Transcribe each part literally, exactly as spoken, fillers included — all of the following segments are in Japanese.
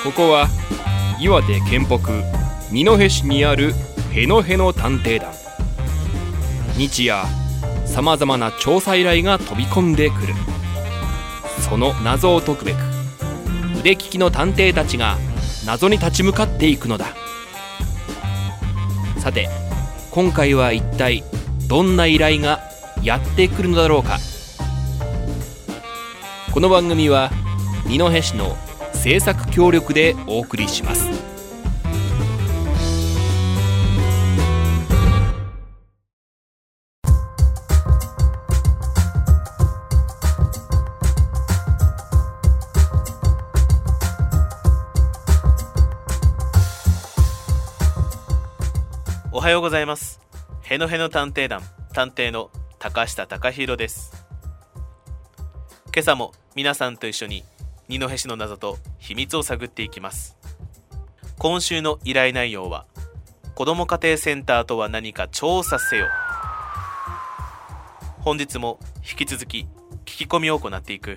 ここは岩手県北二戸市にあるへのへの探偵団。日夜さまざまな調査依頼が飛び込んでくる。その謎を解くべく腕利きの探偵たちが謎に立ち向かっていくのだ。さて今回は一体どんな依頼がやってくるのだろうか。この番組は二戸市の制作協力でお送りします。 おはようございます。へのへの探偵団探偵の高下隆弘です。今朝も皆さんと一緒に二戸市の謎と秘密を探っていきます。今週の依頼内容は、子ども家庭センターとは何か調査せよ。本日も引き続き聞き込みを行っていく、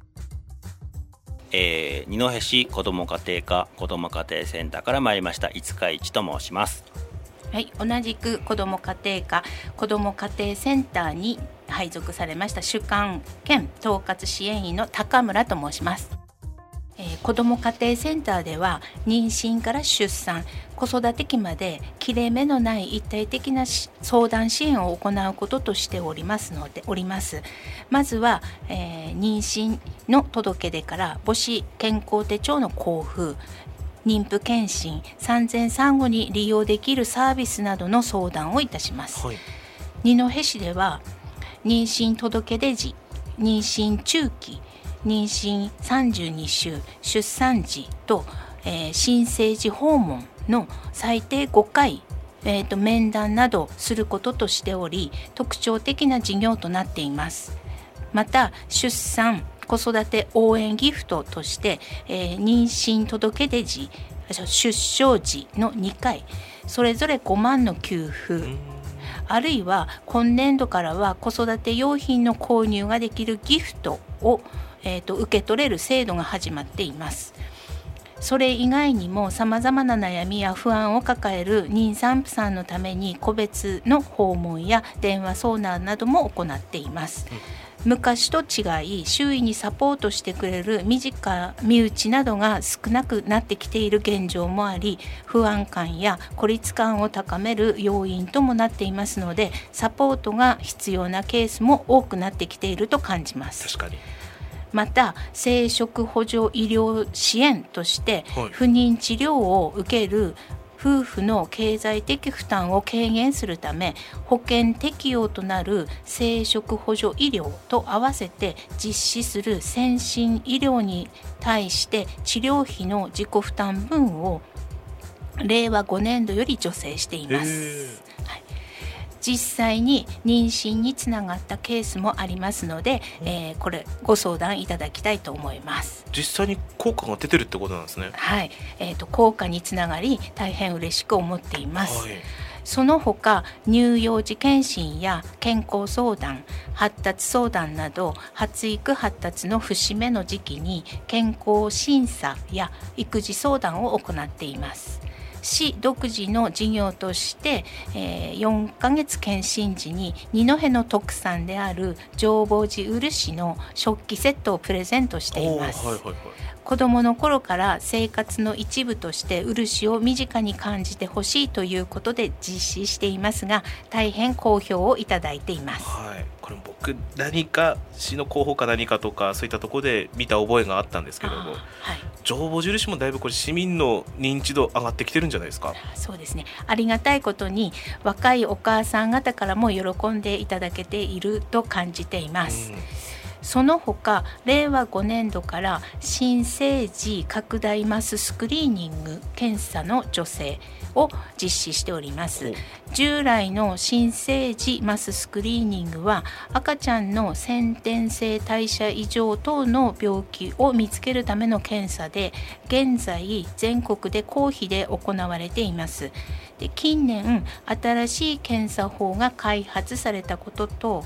えー、二戸市子ども家庭科子ども家庭センターから参りました五日市と申します。 はい、同じく子ども家庭科子ども家庭センターに配属されました主幹兼統括支援員の高村と申します。えー、子ども家庭センターでは妊娠から出産子育て期まで切れ目のない一体的な相談支援を行うこととしておりますのでおりますまずは、えー、妊娠の届け出から母子健康手帳の交付、妊婦検診、産前産後に利用できるサービスなどの相談をいたします。はい、二戸市では妊娠届出時、妊娠中期、妊娠さんじゅうに週、出産時と、えー、新生児訪問の最低ごかい、えーと、面談などすることとしており、特徴的な事業となっています。また出産子育て応援ギフトとして、えー、妊娠届出時、出生時のにかいそれぞれごまんの給付、あるいは今年度からは子育て用品の購入ができるギフトを、えーと、受け取れる制度が始まっています。それ以外にもさまざまな悩みや不安を抱える妊産婦さんのために個別の訪問や電話相談なども行っています。うん、昔と違い周囲にサポートしてくれる身近身内などが少なくなってきている現状もあり、不安感や孤立感を高める要因ともなっていますので、サポートが必要なケースも多くなってきていると感じます。 確かに。 また生殖補助医療支援として、はい、不妊治療を受ける夫婦の経済的負担を軽減するため、保険適用となる生殖補助医療と合わせて実施する先進医療に対して治療費の自己負担分をれいわごねんどより助成しています。はい、実際に妊娠につながったケースもありますので、えー、これご相談いただきたいと思います。 実際に効果が出てるってことなんですね。 はい、えーと、効果につながり大変嬉しく思っています。はい、その他乳幼児検診や健康相談、発達相談など発育発達の節目の時期に健康審査や育児相談を行っています。市独自の事業として、えー、よんかげつ検診時に二戸の特産である浄法寺漆の食器セットをプレゼントしています。はいはいはい、子どもの頃から生活の一部として漆を身近に感じてほしいということで実施していますが、大変好評をいただいています。 はい、これ僕何か市の広報か何かとかそういったところで見た覚えがあったんですけども、はい、浄法印もだいぶこれ市民の認知度上がってきてるんじゃないですか。 そうですね、ありがたいことに若いお母さん方からも喜んでいただけていると感じています。うん、その他れいわごねんどから新生児拡大マススクリーニング検査の助成を実施しております。従来の新生児マススクリーニングは赤ちゃんの先天性代謝異常等の病気を見つけるための検査で、現在全国で公費で行われています。で近年新しい検査法が開発されたことと、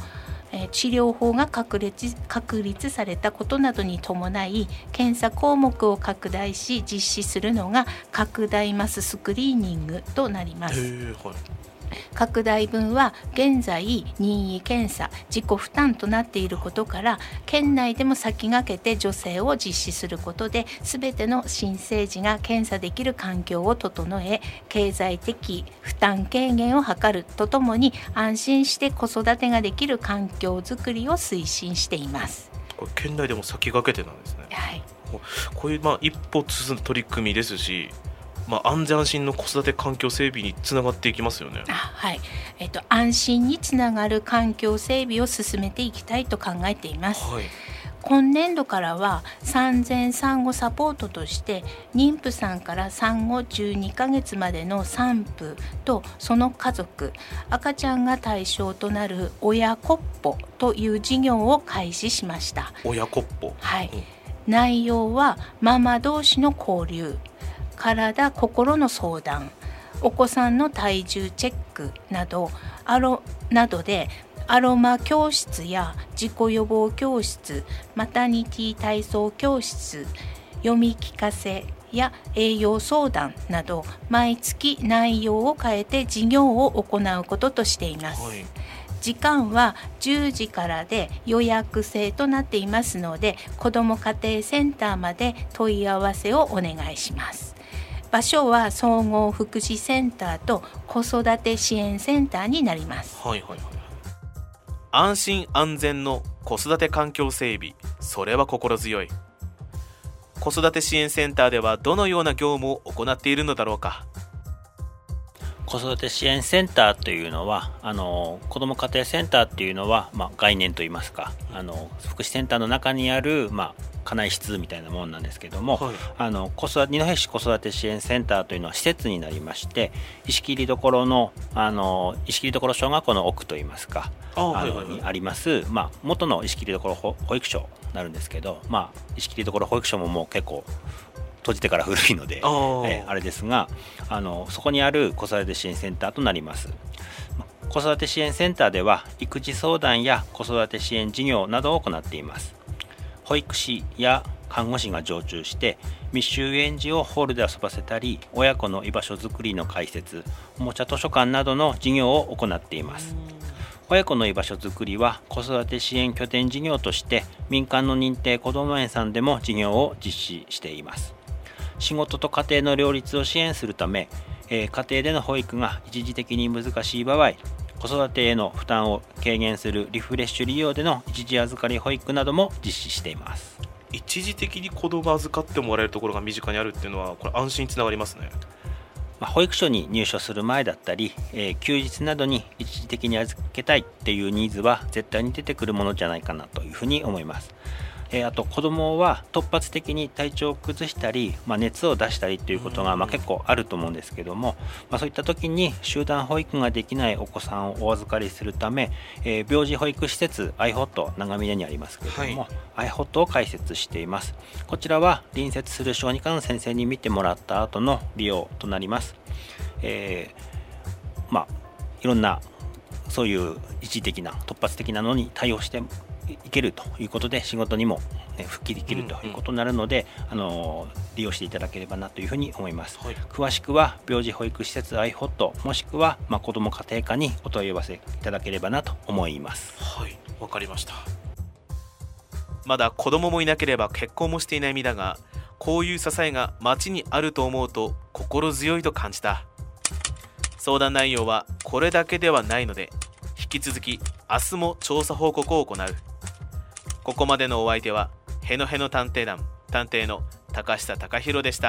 えー、治療法が確立、確立されたことなどに伴い検査項目を拡大し実施するのが拡大マススクリーニングとなります。 へー、はい。 拡大分は現在任意検査自己負担となっていることから県内でも先駆けて助成を実施することで全ての新生児が検査できる環境を整え経済的負担軽減を図るとともに安心して子育てができる環境づくりを推進しています。 これ県内でも先駆けてなんですね。 はい、 ここういうまあ一歩進む取り組みですし、まあ、安全安心の子育て環境整備につながっていきますよね。 あ、はい、えっと、安心につながる環境整備を進めていきたいと考えています。 はい、 今年度からは産前産後サポートとして妊婦さんから産後じゅうにかげつまでの産婦とその家族、赤ちゃんが対象となる親子っぽという事業を開始しました。 親子っぽ、 はい、 うん、 内容はママ同士の交流、体心の相談、お子さんの体重チェックなどアロなどでアロマ教室や自己予防教室、マタニティ体操教室、読み聞かせや栄養相談など毎月内容を変えて事業を行うこととしています。はい、時間はじゅうじからで予約制となっていますので子ども家庭センターまで問い合わせをお願いします。場所は総合福祉センターと子育て支援センターになります。 はいはいはい。安心安全の子育て環境整備、それは心強い。子育て支援センターではどのような業務を行っているのだろうか。 子育て支援センターというのはあの子ども家庭センターっていうのは、まあ、概念といいますかあの福祉センターの中にある、まあ、家内室みたいなものなんですけども、はい、あの子育て二戸市子育て支援センターというのは施設になりまして石切所のあの石切所小学校の奥といいますか あ, あ, はいはいはい、あります、まあ、元の石切所保育所になるんですけど、まあ、石切所保育所ももう結構閉じてから古いので あ, えあれですがあのそこにある子育て支援センターとなります。子育て支援センターでは育児相談や子育て支援事業などを行っています。保育士や看護師が常駐して密集園児をホールで遊ばせたり親子の居場所づくりの開設、おもちゃ図書館などの事業を行っています。親子の居場所づくりは子育て支援拠点事業として民間の認定こども園さんでも事業を実施しています。仕事と家庭の両立を支援するため、えー、家庭での保育が一時的に難しい場合、子育てへの負担を軽減するリフレッシュ利用での一時預かり保育なども実施しています。 一時的に子供預かってもらえるところが身近にあるっていうのはこれ安心につながりますね。 まあ、保育所に入所する前だったり、えー、休日などに一時的に預けたいっていうニーズは絶対に出てくるものじゃないかなというふうに思います。えー、あと子どもは突発的に体調を崩したり、まあ、熱を出したりということがまあ結構あると思うんですけども、まあ、そういった時に集団保育ができないお子さんをお預かりするため、えー、病児保育施設 アイホット 長峰にありますけれども、はい、アイホット を開設しています。こちらは隣接する小児科の先生に見てもらった後の利用となります。えー、まあいろんなそういう一時的な突発的なのに対応していけるということで仕事にも、ね、復帰できるということになるので、うんうん、あの利用していただければなというふうに思います。はい、詳しくは病児保育施設 アイホット もしくは、まあ、子ども家庭科にお問い合わせいただければなと思います。 はい、わかりました。まだ子供もいなければ結婚もしていない身だが、こういう支えが町にあると思うと心強いと感じた。相談内容はこれだけではないので、引き続き明日も調査報告を行う。ここまでのお相手はへのへの探偵団探偵の高下貴弘でした。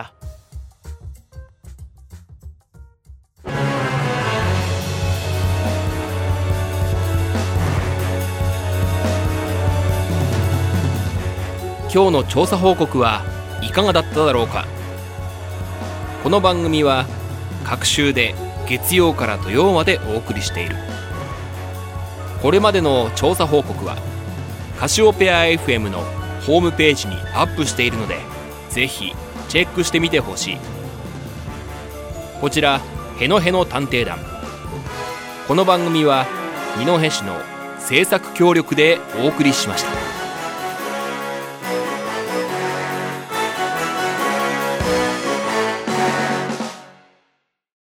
今日の調査報告はいかがだっただろうか。この番組は各週で月曜から土曜までお送りしている。これまでの調査報告はカシオペア エフエム のホームページにアップしているので、ぜひチェックしてみてほしい。こちらへのへの探偵団、この番組は二戸市の制作協力でお送りしました。